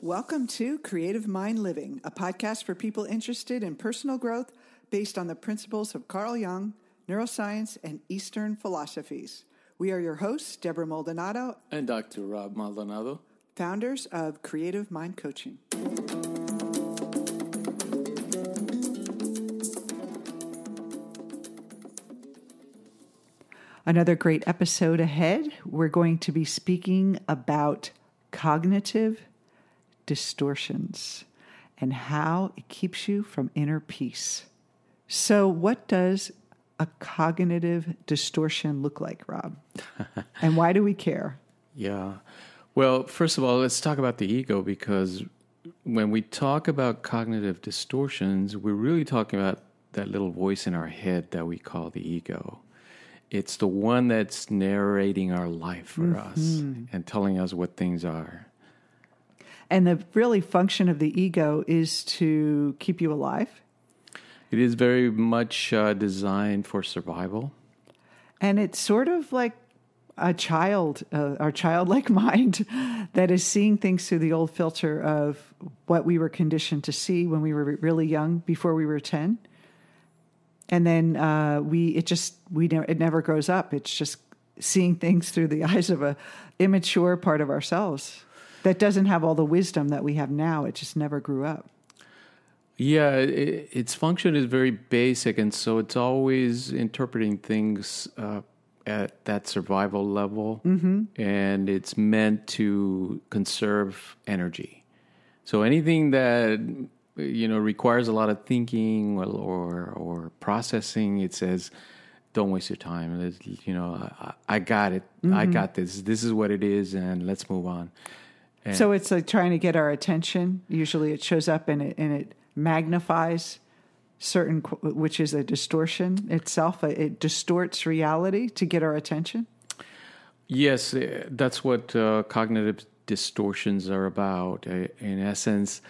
Welcome to Creative Mind Living, a podcast for people interested in personal growth based on the principles of Carl Jung, neuroscience, and Eastern philosophies. We are your hosts, Deborah Maldonado and Dr. Rob Maldonado, founders of Creative Mind Coaching. Another great episode ahead. We're going to be speaking about cognitive distortions and how it keeps you from inner peace. So what does a cognitive distortion look like, Rob? And why do we care? Yeah. Well, first of all, let's talk about the ego, because when we talk about cognitive distortions, we're really talking about that little voice in our head that we call the ego. It's the one that's narrating our life for us and telling us what things are. And the really function of the ego is to keep you alive. It is very much designed for survival. And it's sort of like a child, our childlike mind that is seeing things through the old filter of what we were conditioned to see when we were really young, before we were 10. And then it never grows up. It's just seeing things through the eyes of a immature part of ourselves that doesn't have all the wisdom that we have now. It just never grew up. Yeah, its function is very basic, and so it's always interpreting things at that survival level, and it's meant to conserve energy. So anything that requires a lot of thinking or processing, it says, don't waste your time. I got it. I got this. This is what it is, and let's move on. And so it's like trying to get our attention. Usually it shows up and it magnifies certain, which is a distortion itself. It distorts reality to get our attention. Yes, that's what cognitive distortions are about. In essence,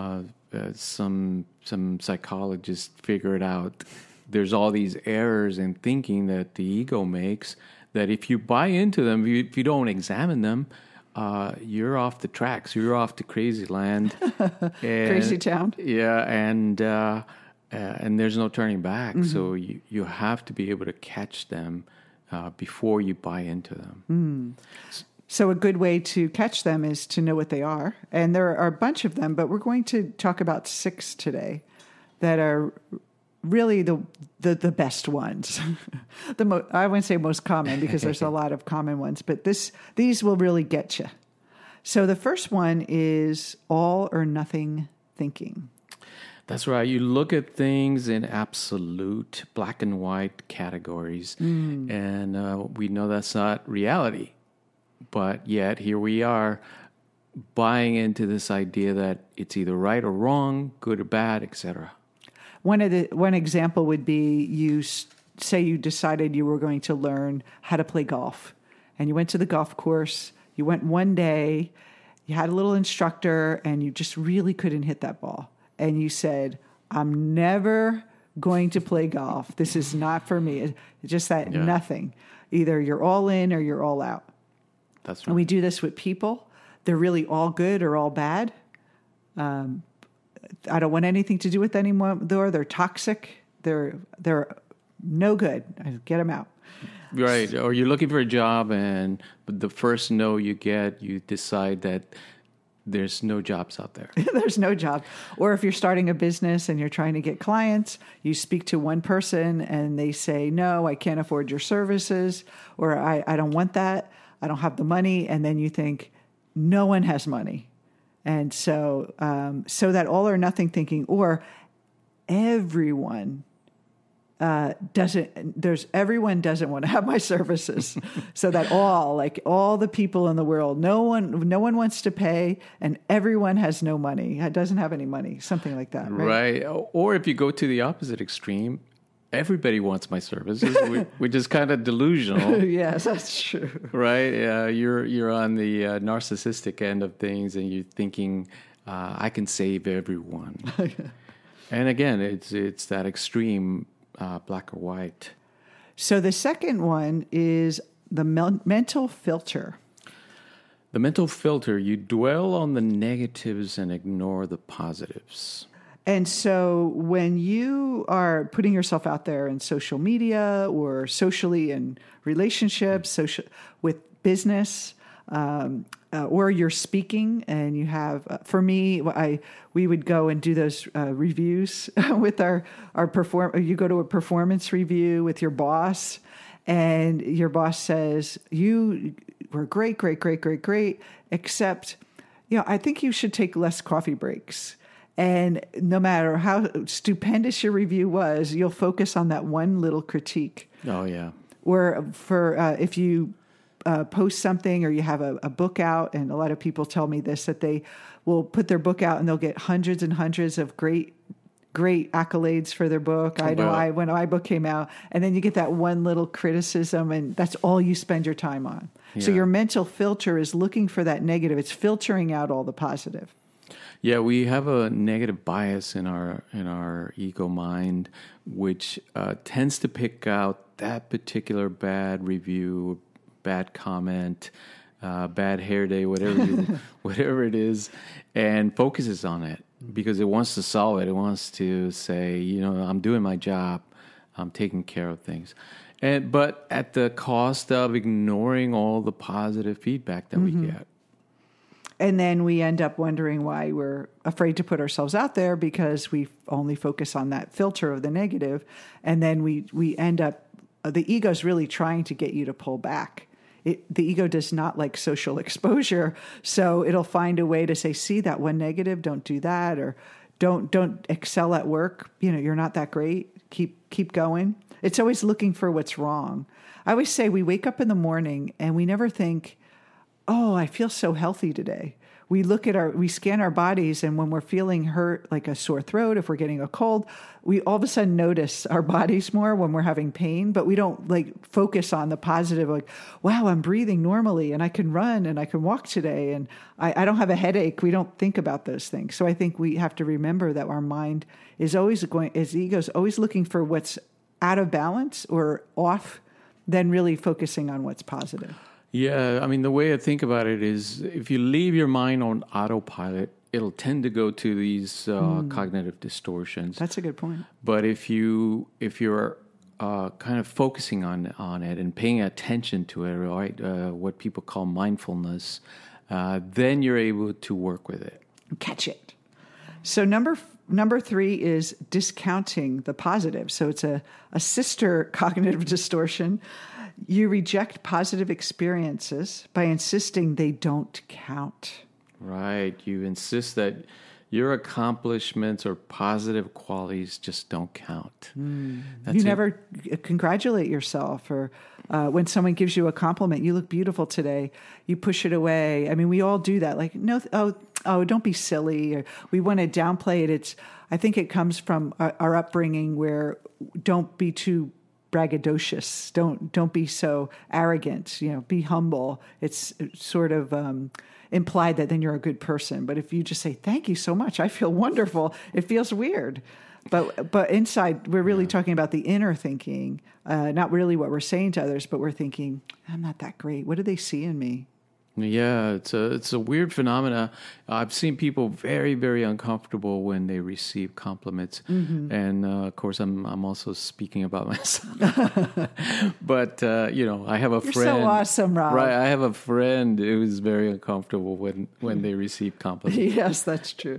some psychologists figured out there's all these errors in thinking that the ego makes, that if you buy into them, if you don't examine them, you're off the tracks. You're off to crazy land, crazy town. Yeah, and there's no turning back. So you have to be able to catch them before you buy into them. So a good way to catch them is to know what they are, and there are a bunch of them. But we're going to talk about 6 today that are really the best ones. I wouldn't say most common, because there's a lot of common ones, but these will really get you. So the first one is all or nothing thinking. That's right. You look at things in absolute black and white categories, and we know that's not reality. But yet here we are buying into this idea that it's either right or wrong, good or bad, etc. One example would be, you say you decided you were going to learn how to play golf, and you went to the golf course. You went one day, you had a little instructor, and you just really couldn't hit that ball. And you said, I'm never going to play golf. This is not for me. It's just that nothing. Either you're all in or you're all out. That's right. And we do this with people. They're really all good or all bad. I don't want anything to do with anyone. They're toxic. They're no good. Get them out. Right. Or you're looking for a job, and the first no you get, you decide that there's no jobs out there. There's no job. Or if you're starting a business and you're trying to get clients, you speak to one person and they say, no, I can't afford your services, or I don't want that. I don't have the money. And then you think, no one has money. And so that all or nothing thinking, or everyone everyone doesn't want to have my services. So that all the people in the world, no one wants to pay, and everyone has no money. Doesn't have any money, something like that. Right. Or if you go to the opposite extreme, everybody wants my services, which is kind of delusional. Yes, that's true. Right? You're on the narcissistic end of things, and you're thinking, I can save everyone. And again, it's that extreme, black or white. So the second one is the mental filter. The mental filter, you dwell on the negatives and ignore the positives. And so when you are putting yourself out there in social media or socially in relationships, with business, or you're speaking and you have, for me, we would go and do those reviews with our you go to a performance review with your boss, and your boss says, you were great, except, I think you should take less coffee breaks. And no matter how stupendous your review was, you'll focus on that one little critique. Oh, yeah. Or if you post something or you have a book out, and a lot of people tell me this, that they will put their book out and they'll get hundreds and hundreds of great accolades for their book. I know when my book came out, and then you get that one little criticism, and that's all you spend your time on. Yeah. So your mental filter is looking for that negative. It's filtering out all the positive. Yeah, we have a negative bias in our ego mind, which tends to pick out that particular bad review, bad comment, bad hair day, whatever it is, and focuses on it because it wants to solve it. It wants to say, I'm doing my job, I'm taking care of things, but at the cost of ignoring all the positive feedback that we get. And then we end up wondering why we're afraid to put ourselves out there, because we only focus on that filter of the negative. And then we end up, the ego's really trying to get you to pull back. The ego does not like social exposure. So it'll find a way to say, see that one negative, don't do that, or don't excel at work. You're not that great. Keep going. It's always looking for what's wrong. I always say we wake up in the morning and we never think, oh, I feel so healthy today. We scan our bodies, and when we're feeling hurt, like a sore throat, if we're getting a cold, we all of a sudden notice our bodies more when we're having pain, but we don't focus on the positive, like, wow, I'm breathing normally and I can run and I can walk today and I don't have a headache. We don't think about those things. So I think we have to remember that our mind is always the ego's always looking for what's out of balance or off, than really focusing on what's positive. Yeah, I mean, the way I think about it is if you leave your mind on autopilot, it'll tend to go to these cognitive distortions. That's a good point. But if you're kind of focusing on it and paying attention to it, right, what people call mindfulness, then you're able to work with it. Catch it. So number 3 is discounting the positive. So it's a sister cognitive distortion. You reject positive experiences by insisting they don't count. Right. You insist that your accomplishments or positive qualities just don't count. You never congratulate yourself, or when someone gives you a compliment, you look beautiful today, you push it away. I mean, we all do that. Like, no, don't be silly. Or we want to downplay it. I think it comes from our upbringing where don't be too braggadocious. Don't be so arrogant. Be humble. It's sort of implied that then you're a good person. But if you just say, thank you so much, I feel wonderful, it feels weird. But inside, we're really talking about the inner thinking, not really what we're saying to others, but we're thinking, I'm not that great. What do they see in me? Yeah, it's a weird phenomena. I've seen people very, very uncomfortable when they receive compliments, and of course, I'm also speaking about myself. But I have a friend. You're so awesome, Rob. Right, I have a friend who's very uncomfortable when they receive compliments. Yes, that's true.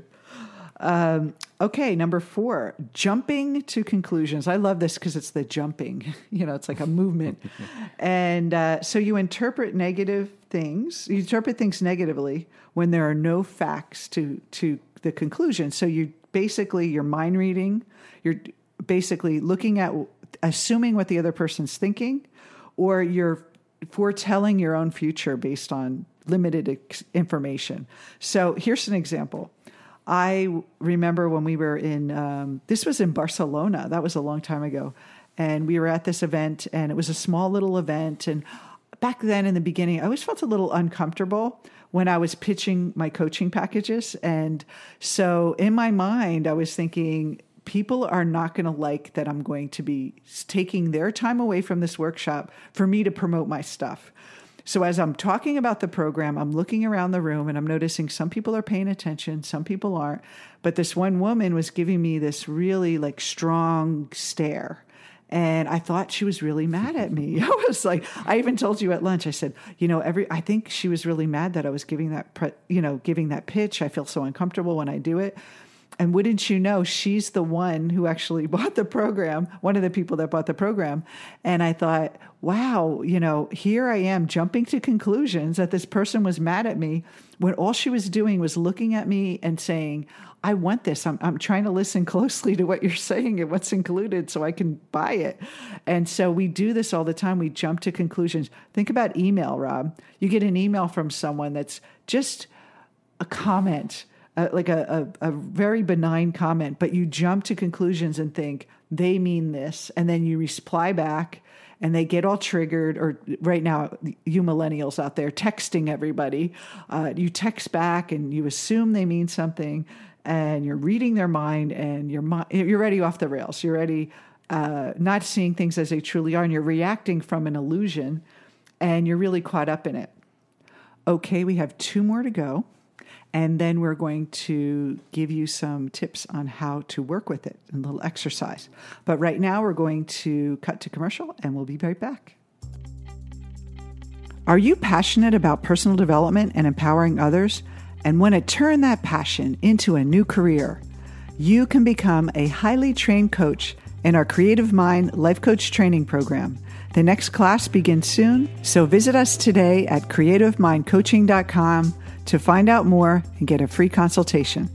Okay, number 4, jumping to conclusions. I love this because it's the jumping. It's like a movement. And so you interpret things negatively when there are no facts to the conclusion. So you're mind reading, you're basically looking at, assuming what the other person's thinking, or you're foretelling your own future based on limited information. So here's an example. I remember when we were this was in Barcelona. That was a long time ago. And we were at this event, and it was a small little event. And back then in the beginning, I always felt a little uncomfortable when I was pitching my coaching packages. And so in my mind, I was thinking, people are not going to like that I'm going to be taking their time away from this workshop for me to promote my stuff. So as I'm talking about the program, I'm looking around the room and I'm noticing some people are paying attention, some people aren't. But this one woman was giving me this really like strong stare. And I thought she was really mad at me. I was like, I even told you at lunch, I said, I think she was really mad that I was giving that pitch. I feel so uncomfortable when I do it. And wouldn't you know, she's the one who actually bought the program, one of the people that bought the program. And I thought, wow, here I am jumping to conclusions that this person was mad at me when all she was doing was looking at me and saying, I want this. I'm trying to listen closely to what you're saying and what's included so I can buy it. And so we do this all the time. We jump to conclusions. Think about email, Rob. You get an email from someone that's just a comment, like a very benign comment, but you jump to conclusions and think they mean this. And then you reply back and they get all triggered. Or right now, you millennials out there texting everybody, you text back and you assume they mean something and you're reading their mind and you're already off the rails. You're already not seeing things as they truly are and you're reacting from an illusion and you're really caught up in it. Okay, we have 2 more to go. And then we're going to give you some tips on how to work with it, a little exercise. But right now we're going to cut to commercial and we'll be right back. Are you passionate about personal development and empowering others and want to turn that passion into a new career? You can become a highly trained coach in our Creative Mind Life Coach Training Program. The next class begins soon, so visit us today at creativemindcoaching.com to find out more and get a free consultation.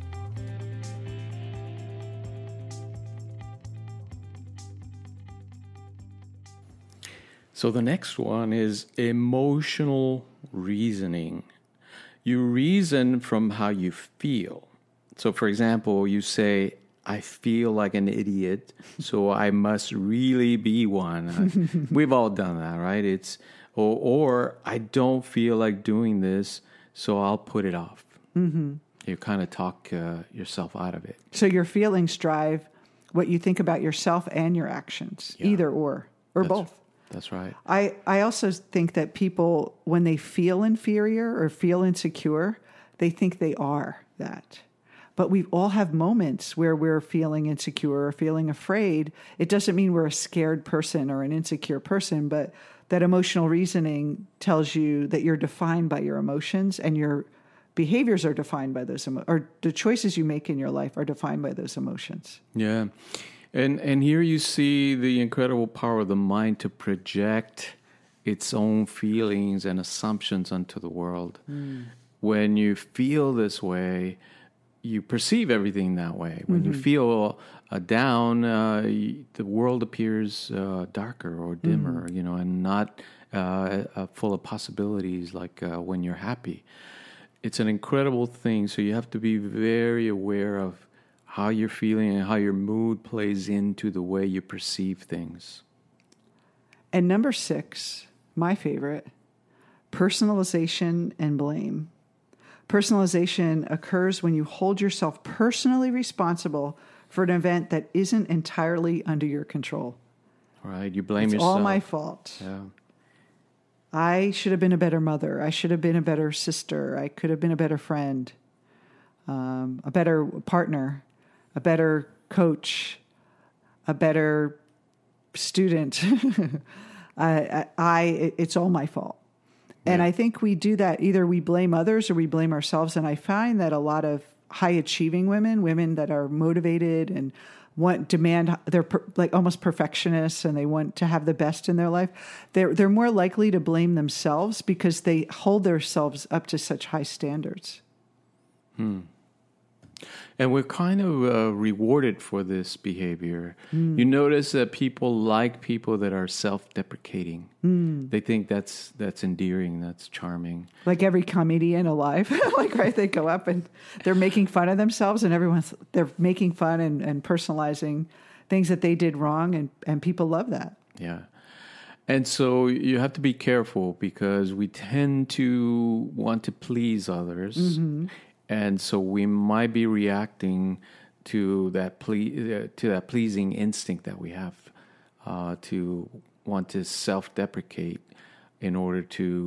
So the next one is emotional reasoning. You reason from how you feel. So for example, you say, I feel like an idiot, so I must really be one. We've all done that, right? Or I don't feel like doing this, so I'll put it off. Mm-hmm. You kind of talk yourself out of it. So your feelings drive what you think about yourself and your actions, either or both. That's right. I also think that people, when they feel inferior or feel insecure, they think they are that. But we all have moments where we're feeling insecure or feeling afraid. It doesn't mean we're a scared person or an insecure person, but that emotional reasoning tells you that you're defined by your emotions and your behaviors are defined by those or the choices you make in your life are defined by those emotions. Yeah. And here you see the incredible power of the mind to project its own feelings and assumptions onto the world. When you feel this way, you perceive everything that way. When you feel down, the world appears darker or dimmer, and not full of possibilities like when you're happy. It's an incredible thing. So you have to be very aware of how you're feeling and how your mood plays into the way you perceive things. And number 6, my favorite, personalization and blame. Personalization occurs when you hold yourself personally responsible for an event that isn't entirely under your control. Right, you blame yourself. It's all my fault. Yeah. I should have been a better mother. I should have been a better sister. I could have been a better friend, a better partner, a better coach, a better student. It's all my fault. And I think we do that. Either we blame others or we blame ourselves. And I find that a lot of high achieving women that are motivated and they're like almost perfectionists and they want to have the best in their life. They're more likely to blame themselves because they hold themselves up to such high standards. And we're kind of rewarded for this behavior. You notice that people like people that are self-deprecating. They think that's endearing, that's charming. Like every comedian alive, right? They go up and they're making fun of themselves, and they're making fun and personalizing things that they did wrong, and people love that. Yeah. And so you have to be careful because we tend to want to please others. And so we might be reacting to that pleasing instinct that we have to want to self-deprecate in order to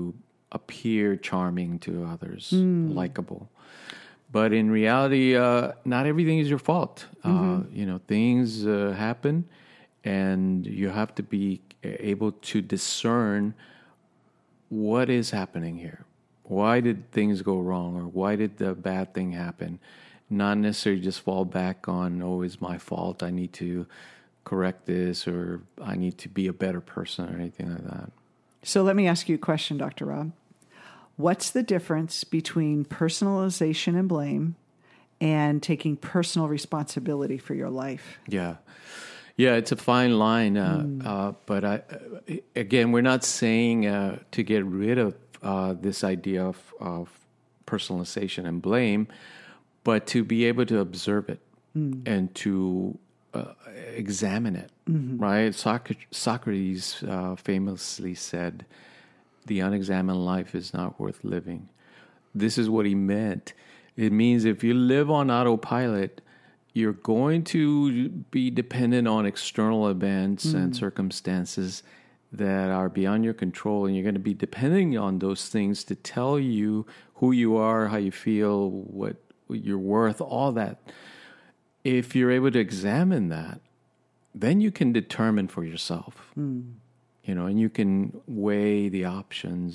appear charming to others, likable. But in reality, not everything is your fault. Things happen, and you have to be able to discern what is happening here. Why did things go wrong, or why did the bad thing happen? Not necessarily just fall back on, oh, it's my fault, I need to correct this, or I need to be a better person, or anything like that. So let me ask you a question, Dr. Rob. What's the difference between personalization and blame and taking personal responsibility for your life? Yeah, it's a fine line. But again, we're not saying to get rid of this idea of personalization and blame, but to be able to observe it and to examine it, right? Socrates famously said, "The unexamined life is not worth living." This is what he meant. It means if you live on autopilot, you're going to be dependent on external events and circumstances that are beyond your control, and you're going to be depending on those things to tell you who you are, how you feel, what you're worth, all that. If you're able to examine that, then you can determine for yourself. And you can weigh the options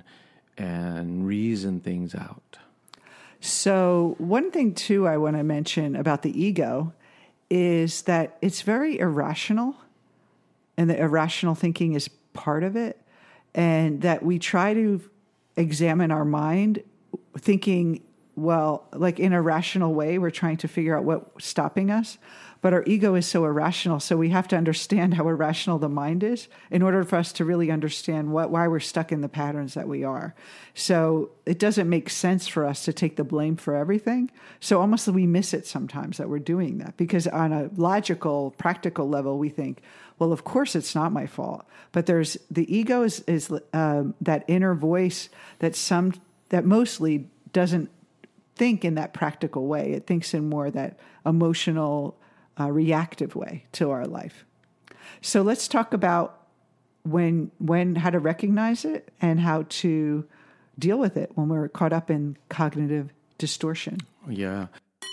and reason things out. So one thing, too, I want to mention about the ego is that it's very irrational, and the irrational thinking is part of it, and that we try to examine our mind thinking, well, like in a rational way, we're trying to figure out what's stopping us. But our ego is so irrational, so we have to understand how irrational the mind is in order for us to really understand why we're stuck in the patterns that we are. So it doesn't make sense for us to take the blame for everything. So almost we miss it sometimes that we're doing that, because on a logical, practical level, we think, well, of course it's not my fault. But there's the ego is that inner voice that mostly doesn't think in that practical way. It thinks in more that emotional, reactive way to our life. So let's talk about how to recognize it and how to deal with it when we're caught up in cognitive distortion. Yeah.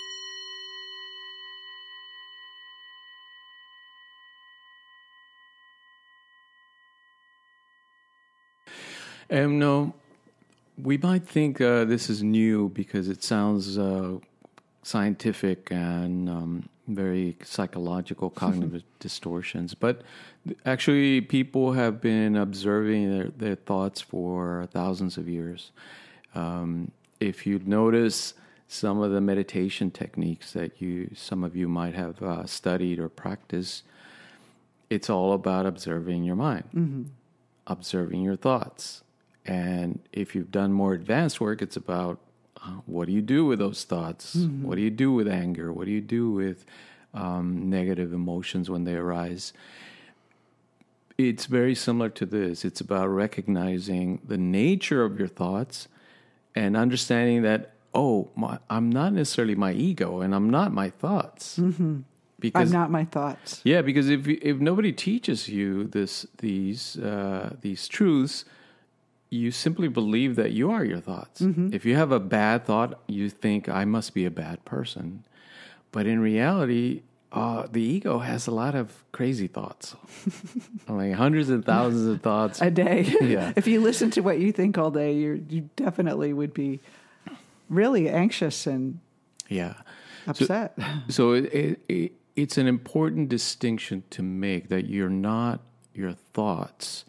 No, we might think this is new because it sounds scientific and very psychological cognitive distortions. But actually, people have been observing their thoughts for thousands of years. If you notice some of the meditation techniques that some of you might have studied or practiced, it's all about observing your mind, observing your thoughts. And if you've done more advanced work, it's about what do you do with those thoughts? What do you do with anger? What do you do with negative emotions when they arise? It's very similar to this. It's about recognizing the nature of your thoughts and understanding that, I'm not necessarily my ego, and I'm not my thoughts. Because I'm not my thoughts. Yeah, because if nobody teaches you these truths, you simply believe that you are your thoughts. If you have a bad thought, you think, I must be a bad person. But in reality, the ego has a lot of crazy thoughts. Like hundreds and thousands of thoughts. A day. Yeah. If you listen to what you think all day, you definitely would be really anxious and upset. So it's an important distinction to make that you're not your thoughts.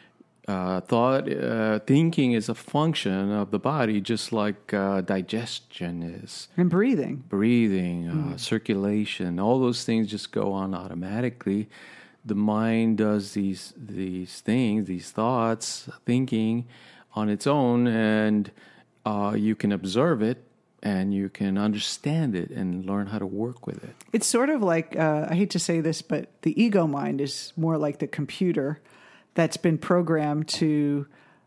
Thinking is a function of the body, just like digestion is. And breathing, circulation, all those things just go on automatically. The mind does these things, these thoughts, thinking on its own, and you can observe it and you can understand it and learn how to work with it. It's sort of like, I hate to say this, but the ego mind is more like the computer that's been programmed to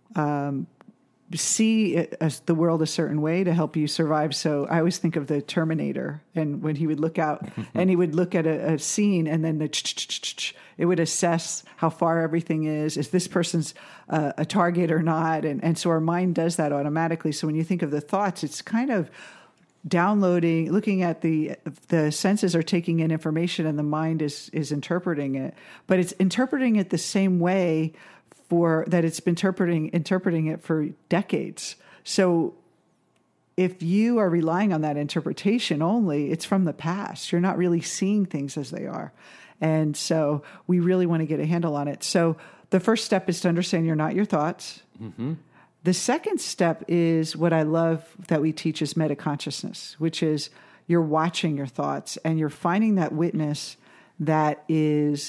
see the world a certain way to help you survive. So I always think of the Terminator, and when he would look out and he would look at a scene, and then It would assess how far everything is. Is this person's a target or not? And so our mind does that automatically. So when you think of the thoughts, it's kind of downloading, looking at the senses are taking in information and the mind is interpreting it. But it's interpreting it the same way that it's been interpreting it for decades. So if you are relying on that interpretation only, it's from the past. You're not really seeing things as they are. And so we really want to get a handle on it. So the first step is to understand you're not your thoughts. Mm-hmm. The second step is what I love that we teach is metaconsciousness, which is you're watching your thoughts and you're finding that witness that is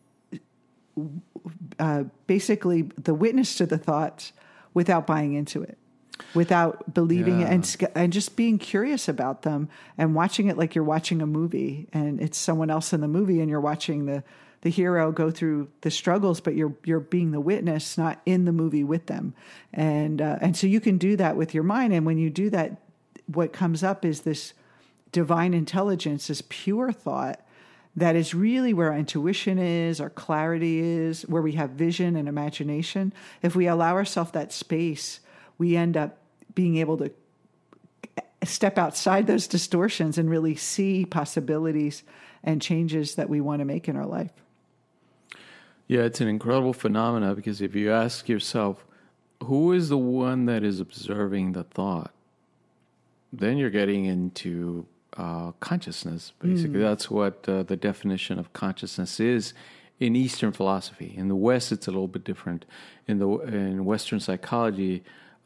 basically the witness to the thoughts without buying into it, without believing it, and just being curious about them and watching it like you're watching a movie and it's someone else in the movie and you're watching the hero go through the struggles, but you're being the witness, not in the movie with them. And so you can do that with your mind. And when you do that, what comes up is this divine intelligence, this pure thought that is really where our intuition is, our clarity is, where we have vision and imagination. If we allow ourselves that space, we end up being able to step outside those distortions and really see possibilities and changes that we want to make in our life. Yeah, it's an incredible phenomena because if you ask yourself, who is the one that is observing the thought? Then you're getting into consciousness, basically. That's what the definition of consciousness is in Eastern philosophy. In the West, it's a little bit different. In Western psychology,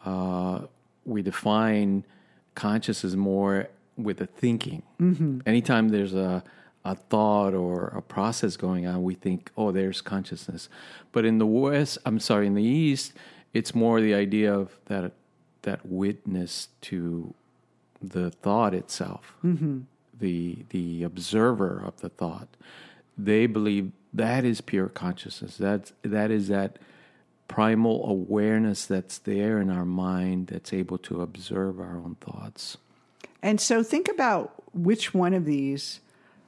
we define consciousness more with the thinking. Mm-hmm. Anytime there's a thought or a process going on, we think, oh, there's consciousness. But in the East, it's more the idea of that witness to the thought itself, mm-hmm. the observer of the thought. They believe that is pure consciousness. That is that primal awareness that's there in our mind that's able to observe our own thoughts. And so think about which one of these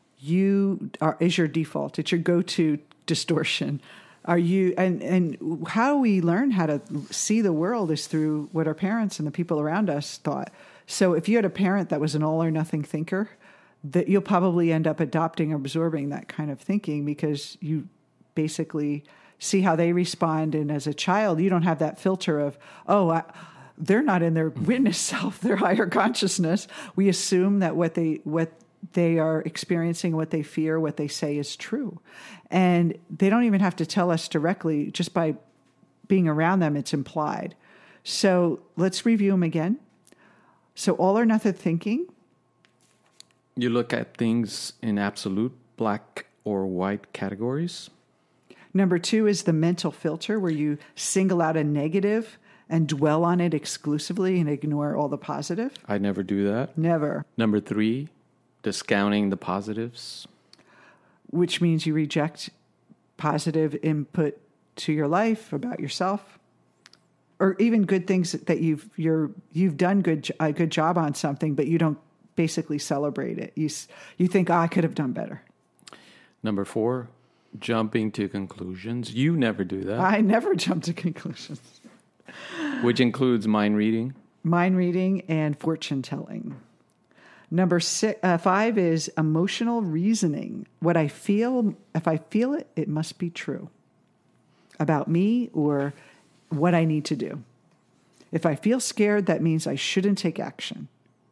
is your default. It's your go-to distortion. Are you and how we learn how to see the world is through what our parents and the people around us thought. So if you had a parent that was an all or nothing thinker, that you'll probably end up adopting, absorbing that kind of thinking because you basically see how they respond. And as a child, you don't have that filter of, they're not in their witness self, their higher consciousness. We assume that what they are experiencing, what they fear, what they say is true. And they don't even have to tell us directly. Just by being around them, it's implied. So let's review them again. So all or nothing thinking. You look at things in absolute black or white categories. Number 2 is the mental filter, where you single out a negative and dwell on it exclusively and ignore all the positive. I never do that. Never. Number 3, discounting the positives. Which means you reject positive input to your life about yourself, or even good things that you've done a good job on something, but you don't basically celebrate it. You think, I could have done better. Number 4, jumping to conclusions. You never do that. I never jump to conclusions. Which includes mind reading. Mind reading and fortune telling. Number 5 is emotional reasoning. What I feel, if I feel it, it must be true about me or what I need to do. If I feel scared, that means I shouldn't take action.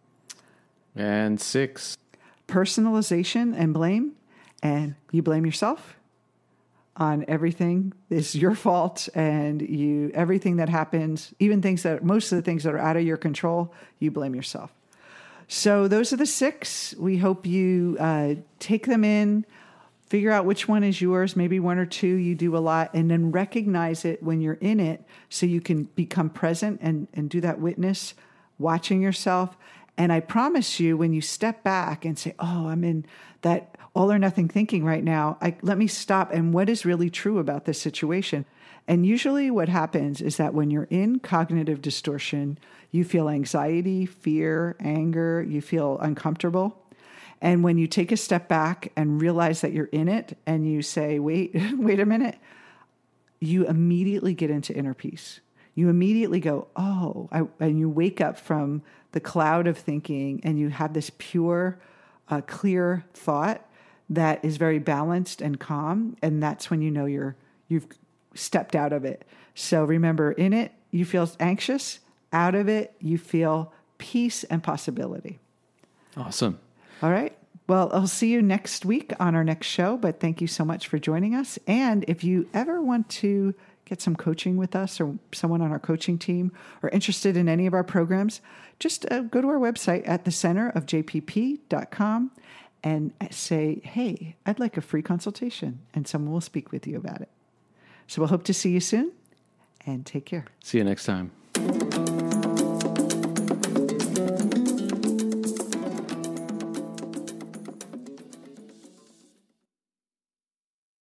And 6. Personalization and blame. And you blame yourself on everything is your fault, and everything that happens, even most of the things that are out of your control, you blame yourself. So those are the 6. We hope you take them in, figure out which one is yours, maybe 1 or 2 you do a lot, and then recognize it when you're in it so you can become present and do that witness, watching yourself. And I promise you, when you step back and say, I'm in that all or nothing thinking right now, let me stop. And what is really true about this situation? And usually what happens is that when you're in cognitive distortion, you feel anxiety, fear, anger, you feel uncomfortable. And when you take a step back and realize that you're in it and you say, wait a minute, you immediately get into inner peace. You immediately go, and you wake up from the cloud of thinking and you have this pure, clear thought that is very balanced and calm. And that's when you know you've stepped out of it. So remember, in it, you feel anxious. Out of it, you feel peace and possibility. Awesome. All right. Well, I'll see you next week on our next show, but thank you so much for joining us. And if you ever want to get some coaching with us or someone on our coaching team or interested in any of our programs, just go to our website at thecenterofjpp.com and say, hey, I'd like a free consultation, and someone will speak with you about it. So we'll hope to see you soon, and take care. See you next time.